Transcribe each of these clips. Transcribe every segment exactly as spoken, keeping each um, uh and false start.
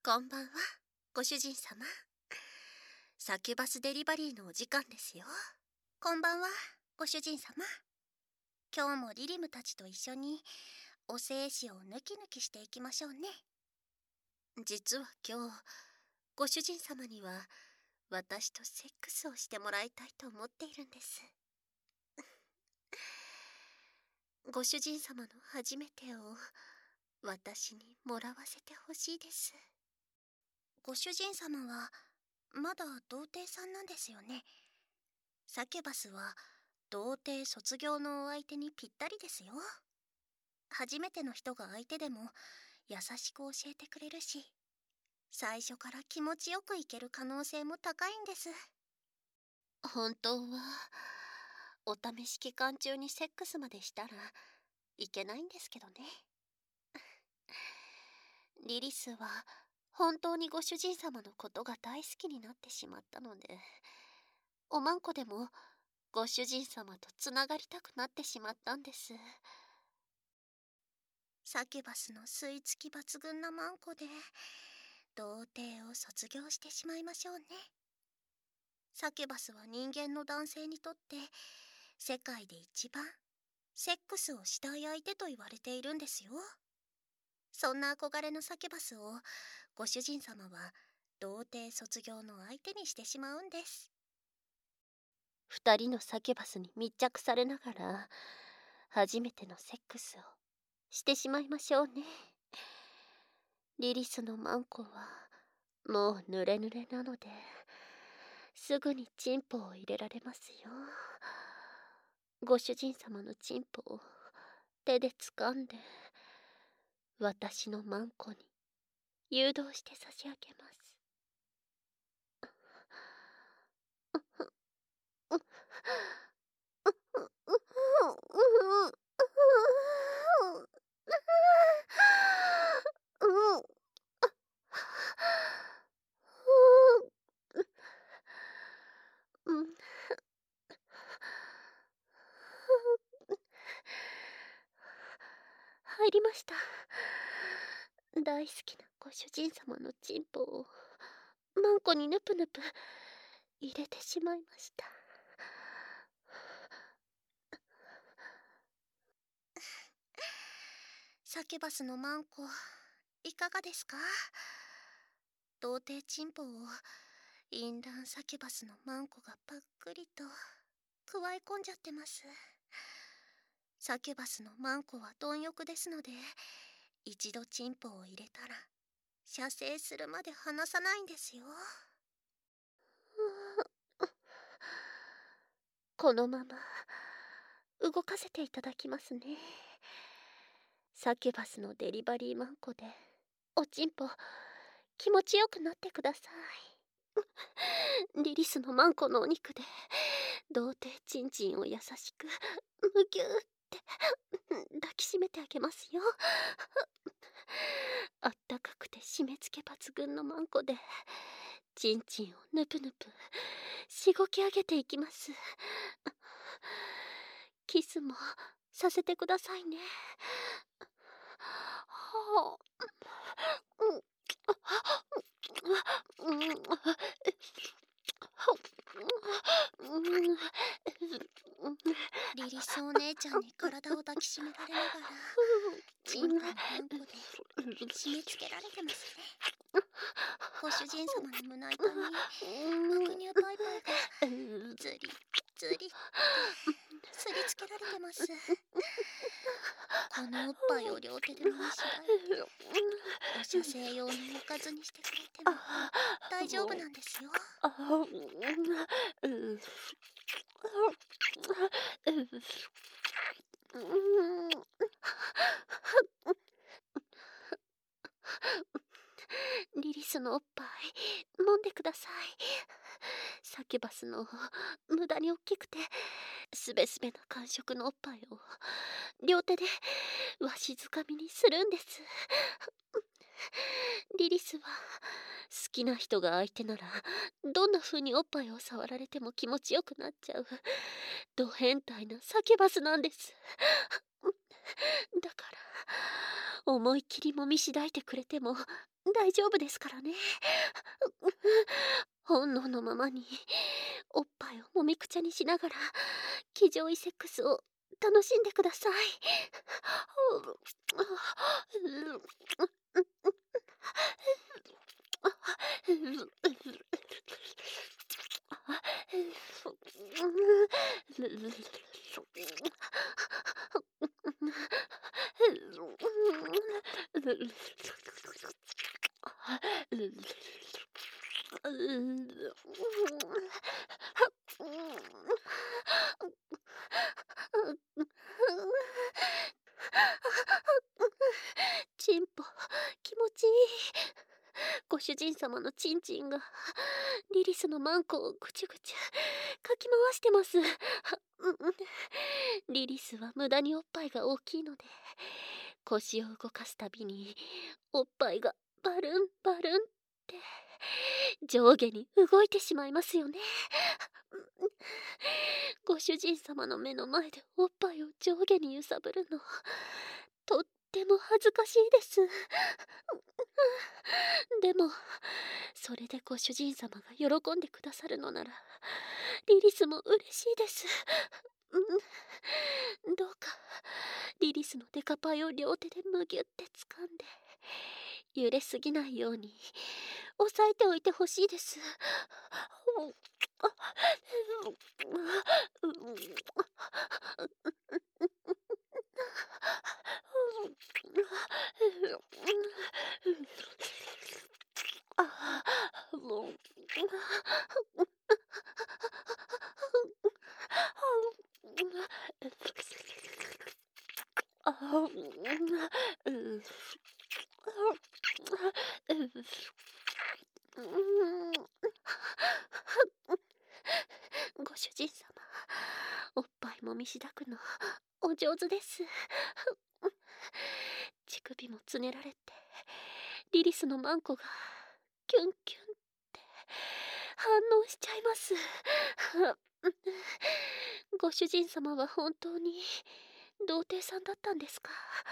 こんばんは、ご主人様。サキュバスデリバリーのお時間ですよ。こんばんは、ご主人様。今日もリリムたちと一緒にお精子を抜き抜きしていきましょうね。実は今日、ご主人様には私とセックスをしてもらいたいと思っているんです。ご主人様の初めてを私にもらわせてほしいです。ご主人様はまだ童貞さんなんですよね。サキュバスは童貞卒業のお相手にぴったりですよ。初めての人が相手でも優しく教えてくれるし、最初から気持ちよくいける可能性も高いんです。本当はお試し期間中にセックスまでしたらいけないんですけどね。リリスは本当にご主人様のことが大好きになってしまったので、おまんこでもご主人様とつながりたくなってしまったんです。サキュバスの吸い付き抜群なマンコで童貞を卒業してしまいましょうね。サキュバスは人間の男性にとって世界で一番セックスをしたい相手と言われているんですよ。そんな憧れのサキュバスをご主人様は童貞卒業の相手にしてしまうんです。二人のサキュバスに密着されながら初めてのセックスをしてしまいましょうね。リリスのマンコはもう濡れ濡れなのですぐにチンポを入れられますよ。ご主人様のチンポを手で掴んで私のマンコに誘導して差し上げます。入りました。大好きなご主人様のチンポをマンコにぬぷぬぷ入れてしまいました。サキュバスのマンコ、いかがですか？童貞チンポをインランサキュバスのマンコがパックリとくわえ込んじゃってます。サキュバスのマンコは貪欲ですので、一度チンポを入れたら射精するまで離さないんですよ。このまま動かせていただきますね。サキュバスのデリバリーマンコでおちんぽ気持ちよくなってください。リリスのマンコのお肉で童貞チンチンを優しくむぎゅーって抱きしめてあげますよ。あったかくて締め付け抜群のマンコでチンチンをぬぷぬぷしごき上げていきます。キスもさせてくださいね。はリリスお姉ちゃんに体を抱きしめられながらチンポをマンコで締め付けられてますね。ご主人様の胸板に爆乳パイパイがズリズリってすりつけられてます。このおっぱいを両手で揉みしだいてお射精用のおかずにしてくれても大丈夫なんですよ。リリスのおっぱい揉んでください。サキュバスの無駄に大きくてすべすべな感触のおっぱいを両手でわしづかみにするんです。リリスは好きな人が相手ならどんな風におっぱいを触られても気持ちよくなっちゃうド変態なサキュバスなんです。だから思いっきりもみしだいてくれても大丈夫ですからね。本能のままにおっぱいをもみくちゃにしながら騎乗位セックスを楽しんでください。チンポ気持ちいい。ご主人様のチンチンがリリスのマンコをぐちゅぐちゅかき回してます。リリスは無駄におっぱいが大きいので、腰を動かすたびにおっぱいがバルンバルンって上下に動いてしまいますよね。ご主人様の目の前でおっぱいを上下に揺さぶるの、とっても恥ずかしいです。でもそれでご主人様が喜んでくださるのならリリスも嬉しいです。どうかリリスのデカパイを両手でむぎゅって掴んで揺れすぎないように押さえておいてほしいです。ご主人様、おっぱいもみしだくのお上手です。乳首もつねられてリリスのマンコがキュンキュンって反応しちゃいます。ご主人様は本当に童貞さんだったんですか？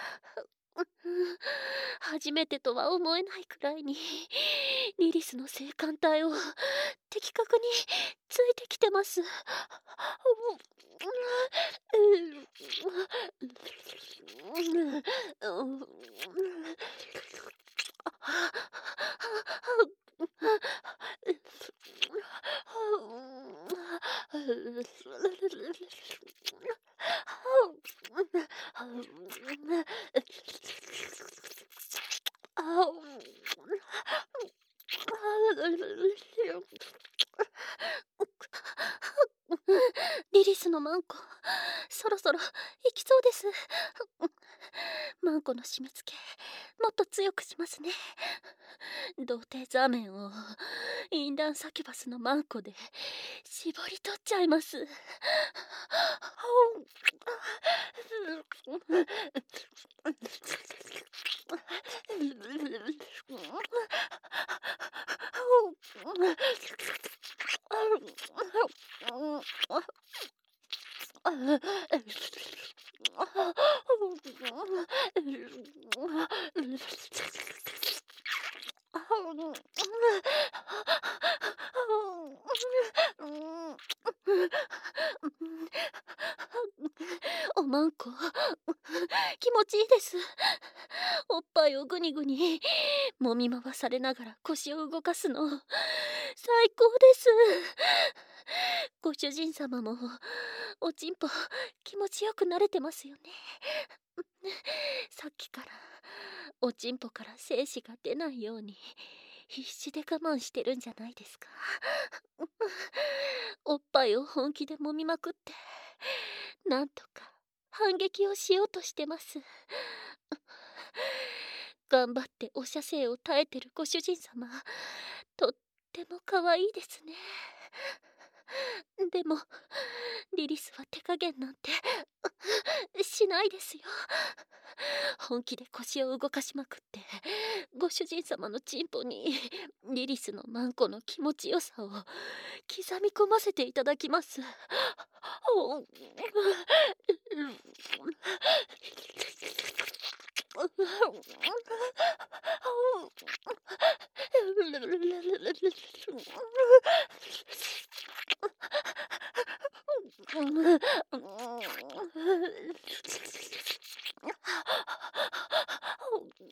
初めてとは思えないくらいにリリスの性感帯を的確についてきてます。リリスのマンコ、そろそろ行きそうです。マンコの締め付けもっと強くしますね。童貞座面をインランサキュバスのマンコで絞り取っちゃいます。おまんこ気持ちいいです。おっぱいをグニグニもみ回されながら腰を動かすの最高です。ご主人様もおちんぽ気持ちよく慣れてますよね。さっきからおちんぽから精子が出ないように必死で我慢してるんじゃないですか。おっぱいを本気で揉みまくってなんとか反撃をしようとしてます。頑張ってお射精を耐えてるご主人様、とっても可愛いですね。でもリリスは手加減なんてしないですよ。本気で腰を動かしまくってご主人様のチンポにリリスのマンコの気持ちよさを刻み込ませていただきます。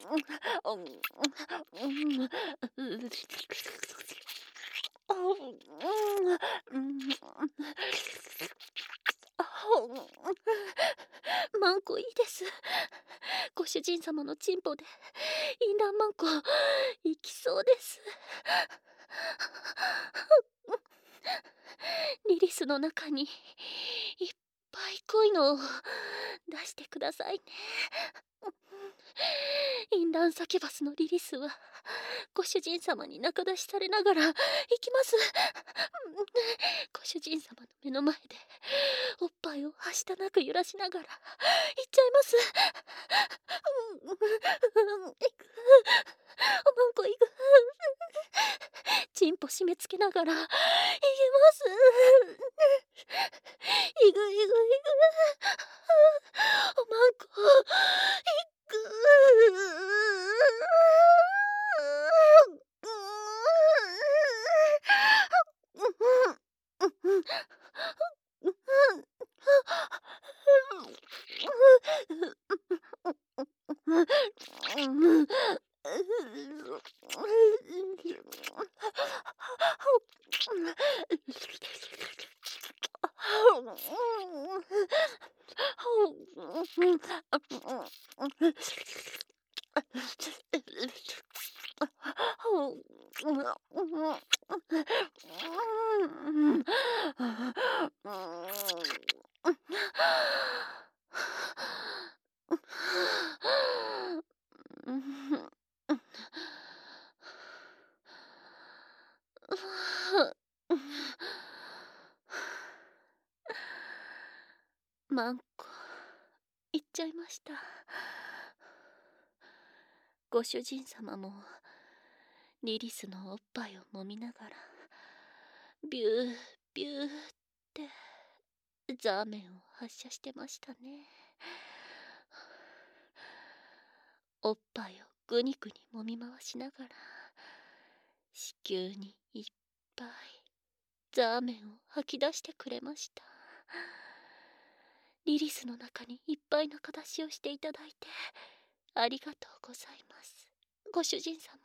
マンコいいです。ご主人様のチンポで淫乱マンコいきそうです。リリスの中にいっぱい濃いのを出してくださいね。淫乱サキュバスのリリスはご主人様に仲出しされながら行きます。ご主人様の目の前でおっぱいをはしたなく揺らしながら行っちゃいます。うん、行く。マンコ行く。チンポ締め付けながら行きます。行く行く行く。マンコ行く。マンコ行っちゃいました。ご主人様もリリスのおっぱいを揉みながらビュービューってザーメンを発射してましたね。おっぱいをグニグニ揉み回しながら子宮にいっぱいザーメンを吐き出してくれました。リリスの中にいっぱい中出しをしていただいてありがとうございます、ご主人様。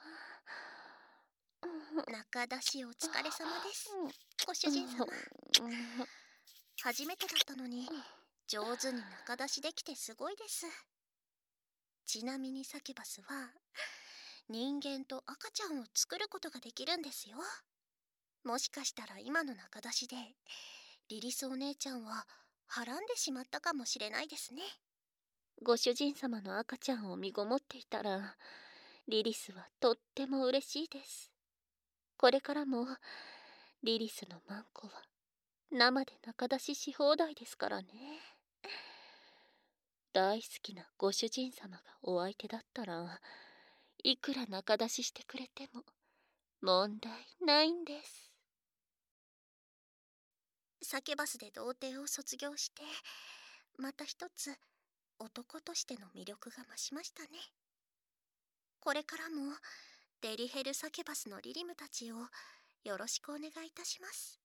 中出しお疲れ様です、ご主人様。初めてだったのに上手に中出しできてすごいです。ちなみにサキュバスは人間と赤ちゃんを作ることができるんですよ。もしかしたら今の中出しでリリスお姉ちゃんははらんでしまったかもしれないですね。 ご主人様の赤ちゃんを身ごもっていたらリリスはとっても嬉しいです。これからもリリスのマンコは生で中出しし放題ですからね。大好きなご主人様がお相手だったらいくら中出ししてくれても問題ないんです。 サキュバスで童貞を卒業してまた一つ男としての魅力が増しましたね。これからもデリヘルサキュバスのリリムたちをよろしくお願いいたします。